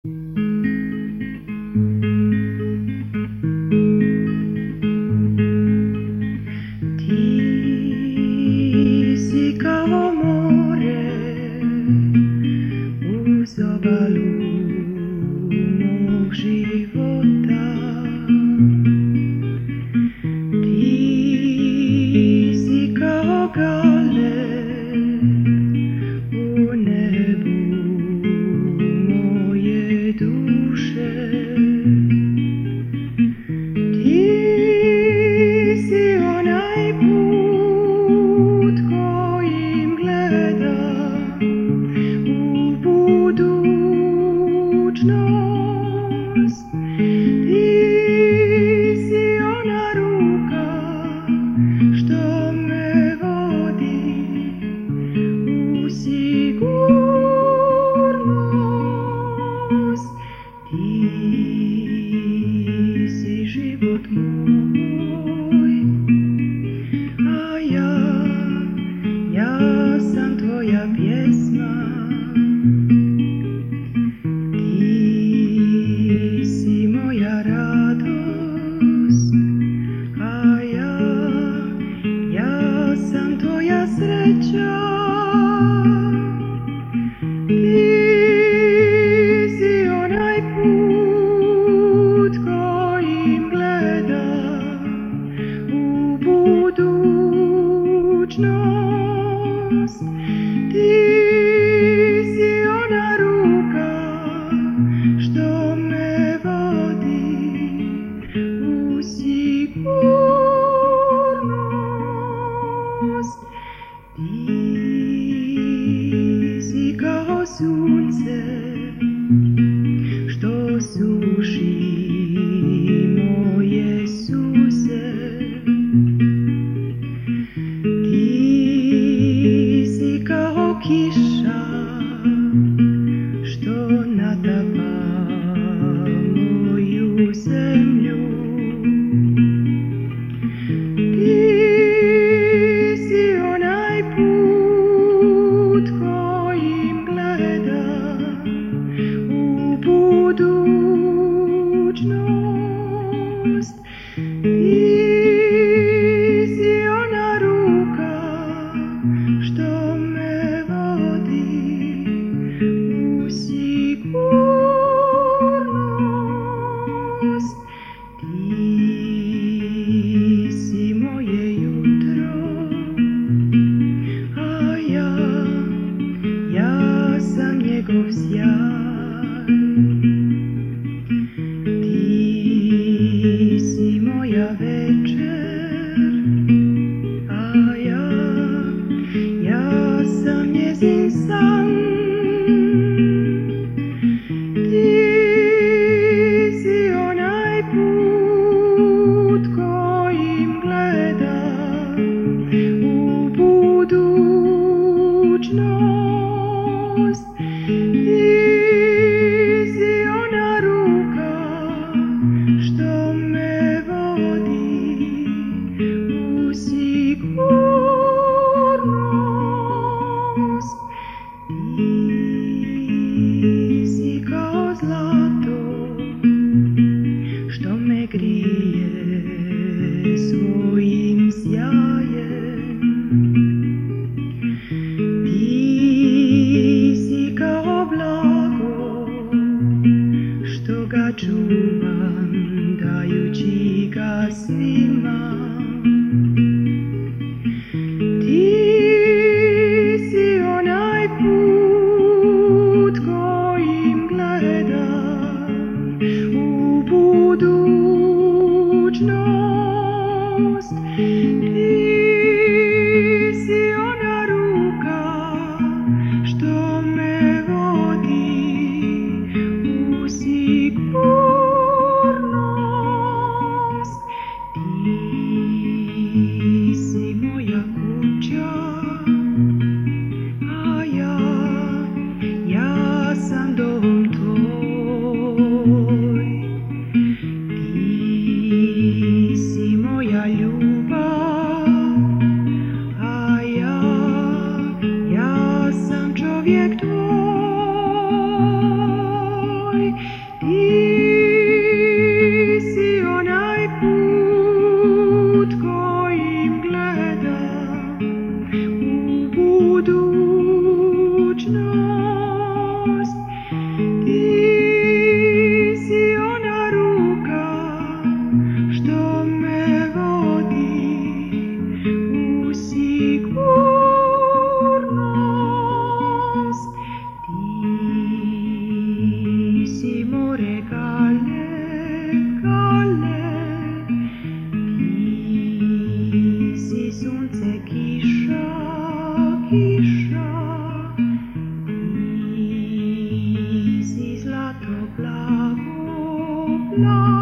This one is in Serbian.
Si kao more uz obalu mog života, ti si kao gale u nebu moje duše. Ti si onaj put kojim gledam u budućnost. Ti si ona ruka što me vodi u sigurnost. Ti si život moj, a ja sam tvoja pjesma. Ti si moja radost, a ja sam tvoja sreća. Ti si onaj put kojim gledam u budućnost. Ti si ona ruka što me vodi u sigurnost. Ti si kao sunce što suši moje suze. Ti si kao kiša što natapa moju zemlju. Ti si onaj put kojim gledam u budućnost. Ti si ona ruka što me vodi u sigurnost. Ti si moje jutro, a ja sam njegov sjaj. Ti si moja večer, a ja sam njezin san. Ti si onaj put kojim gledam u budućnost. Ti si ona ruka što me vodi u sigurnost. Ti si kao zlato što me grije svojim sjajem. Ti si kao blago što ga čuvam dajući ga svima. Ti si onaj put kojim gledam u budućnost. Ti si ona ruka što me vodi u sigurnost. Ti si moja kuća, a ja sam dom tvoj. Ti si moja ljubav, a ja sam čovjek tvoj. Ti si onaj put kojim gledam u budućnost. Ti si ona ruka što me vodi u sigurnost. Ti si more gale, gale, ti si sunce, kiša, kiša, ti si zlato, blago, blago.